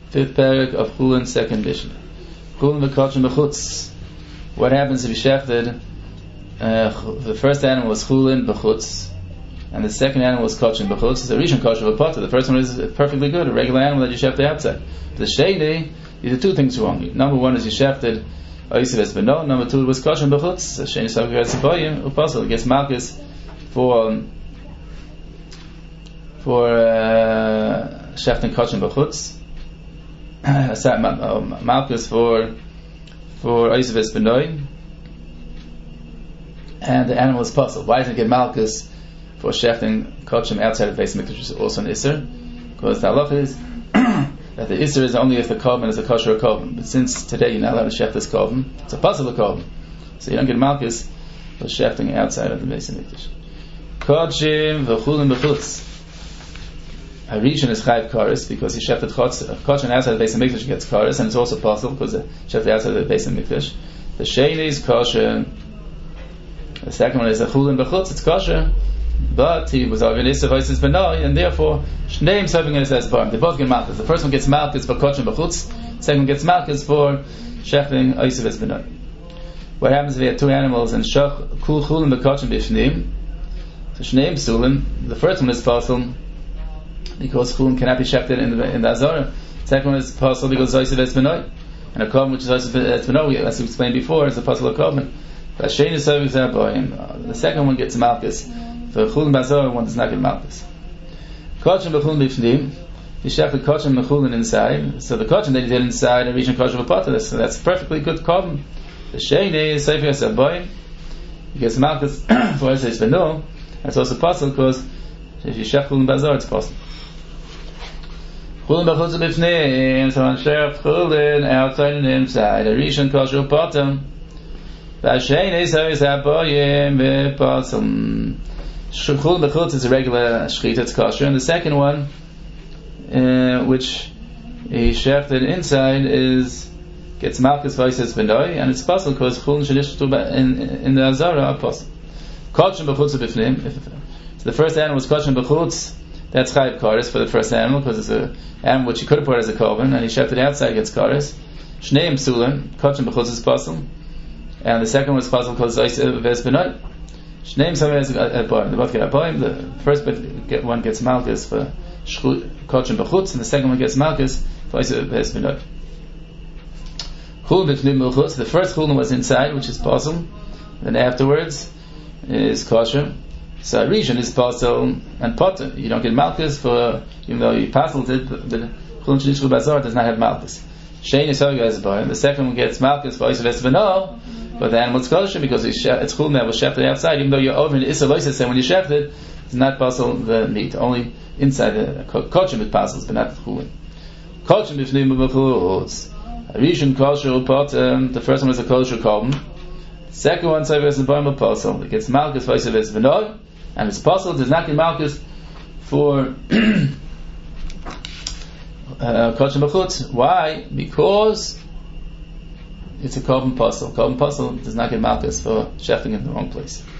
Fifth parak of Chulin, second Mishnah. Chulin v'kachim b'chutz. What happens if you shechted? The first animal was Chulin b'chutz, and the second animal was kachim b'chutz. It's a rishon kosher v'potter. The first one is perfectly good, a regular animal that you shechted outside. The sheni, you did two things wrong. Number one is you shechted oisiv es beno. Number two, it was kachim b'chutz. The sheni sav g'retz b'yim u'posel. It gets malchus for shechting kachim b'chutz. Malchus for oisiv es beno. And the animal is puzzled. Why doesn't it get malchus for shechting kachim outside of Beis Mikdash, which is also an isser? Because the halacha is that the isser is only if the korban is a kosher korban. But since today you're not allowed to shech this korban, it's a puzzle korban, so you don't get malchus for shechting outside of the Beis Mikdash. Kachim v'chulin b'chutz. A region is chayv kares because he shechted kachim outside of the Beis Mikdash gets kares, and it's also puzzle because he shechted outside of the Beis Mikdash. The sheni is kosher. The second one is a chulin b'chutz, it's kosher, but he was already isser v'oisiv benoi, and therefore shneim serving as barim. They both get malchus. The first one gets malchus for kachim b'chutz, the second one gets malchus for shechting oisiv es benoi. What happens if you have two animals and kul chulin b'kachim b'shneim? So shneim sulin. The first one is possible because chulin cannot be shechted in the azara. The second one is possible because oisiv es benoi, and a korban which is oisiv es benoi, as we explained before, is a possible korban. The second one gets malchus. For chulin bazor, one does not get malchus. Kachim b'chulin b'fnim. You shech the kachim b'chulin inside. So the kachim that you did inside, a region kachim b'potter. So that's perfectly good korban. The sheni is sefer yasaboyim. He gets malchus for it says v'no. That's also possible because if you shech chulin bazor, it's possible. Chulin b'chutz b'fnim. So on shech chulin outside and inside, a region kachim b'potter. Chulin b'chutz is a regular shechita, it's kosher. And the second one, which he shechted inside, gets malchus v'oisiv benoi, and it's possible because chulin shenishtu in the azara are possible. Kachim b'chutz b'fnim. So the first animal was kachim b'chutz. That's chayv kares for the first animal because it's an animal which he could have put as a korban, and he shechted outside gets kares. Shneim sulim. Kachim b'chutz is possible. And the second one was possible because oisiv es benoi. Shneim sameh es barim. They both get a barim. The first one gets malchus for kachim b'chutz, and the second one gets malchus for oisiv es benoi. Chulin b'fnim b'chutz. The first chulin was inside, which is possible. Then afterwards is kosher. So a region is possible and potter. You don't get malchus for, even though you passed it, the chulin shenishchu bazar does not have malchus. Shein is having as barim. The second one gets malchus for oisiv es benoi. But the animal is kosher because it's chulin that was shechted outside, even though you're over in the Issa Loises, and when you shecht it, it's not possible the meat. Only inside the kachim it passes, but not the chulin. Kachim b'fnim b'chutz. A rishon kosher u'potem. The first one is a kosher korban. The second one, sefer es b'yim u'posel. It gets malchus for oisiv es benoi, and it's possible does not get malchus for kachim b'chutz. Why? Because it's a korban puzzle. Korban puzzle does not get malchus for shechting in the wrong place.